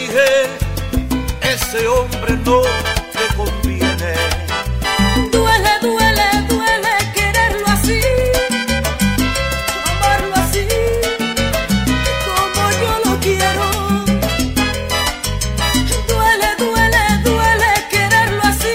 dije, ese hombre no te conviene. Duele, duele, duele quererlo así, amarlo así, como yo lo quiero. Duele, duele, duele quererlo así,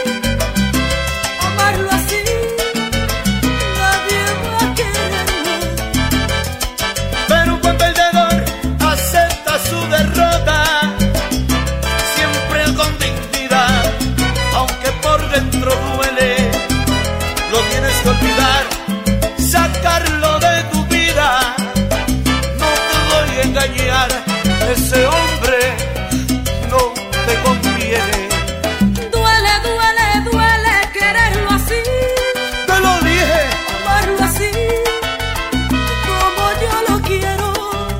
amarlo así, nadie va a quererlo. Pero un buen perdedor acepta su derrota, siempre con dignidad, aunque por dentro duele. Lo tienes que olvidar, sacarlo de tu vida. No te voy a engañar, ese hombre no te conviene. Duele, duele, duele quererlo así, Te lo dije, amarlo así, como yo lo quiero.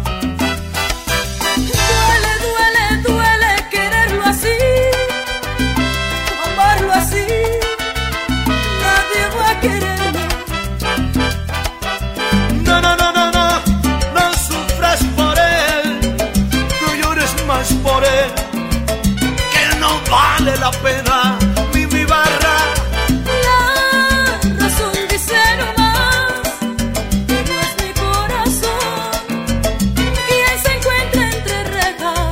Duele, duele, duele quererlo así, amarlo así, nadie va a quererlo. no, no, no, no, no, no sufras por él, no llores más por él, que no vale la pena mi barra. La razón dice no más, que no es mi corazón quien se encuentra entre rejas.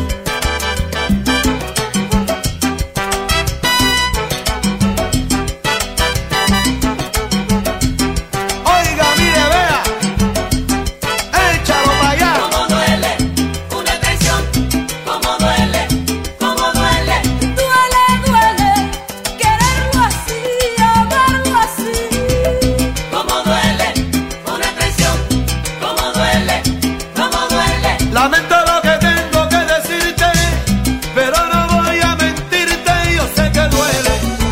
Oiga, mire, vea, échalo para allá. Cómo duele una traición, cómo duele, cómo duele. Duele, duele quererlo así, amarlo así. Cómo duele una traición, cómo duele, cómo duele. Lamento lo que tengo que decirte, pero no voy a mentirte, yo sé que duele.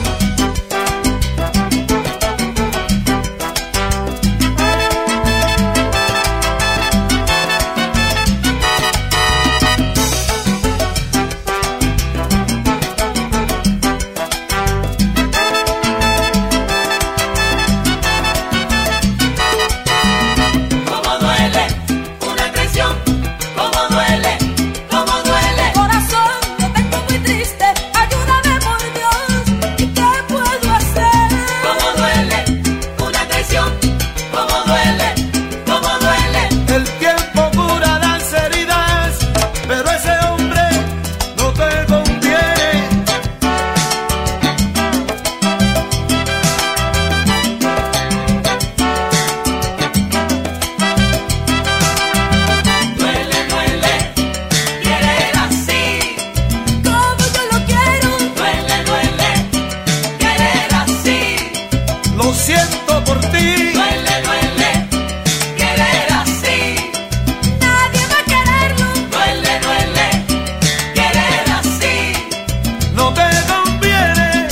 Cómo duele una traición, cómo duele, cómo duele. Corazón, lo tengo muy triste, ayúdame por Dios, ¿y qué puedo hacer? Cómo duele una traición, cómo duele, cómo duele. El tiempo cura las heridas, pero ese hombre no te conviene. Duele, duele querer así. Como yo lo quiero, Duele, duele querer así. Lo siento por ti, Duele, duele querer así. nadie va a quererlo. Duele, duele querer así. no te conviene.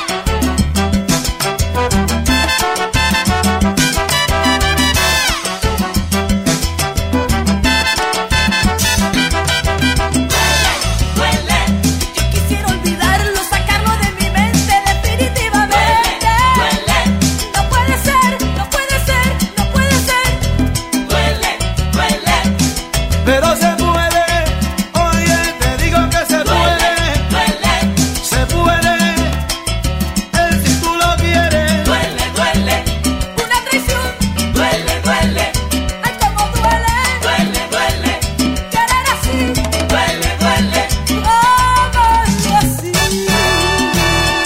Duele, Yo quisiera olvidarlo, sacarlo de mi mente definitivamente. duele, No puede ser, no puede ser, no puede ser. duele, duele, Pero se puede, oye, te digo que se puede, duele, se puede, él si tú lo quieres. duele, duele, Una traición, duele, duele, ay como duele. duele, duele, Querer así, duele, duele. amarlo así.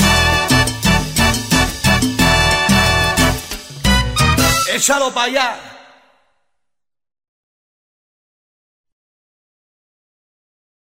Échalo para allá.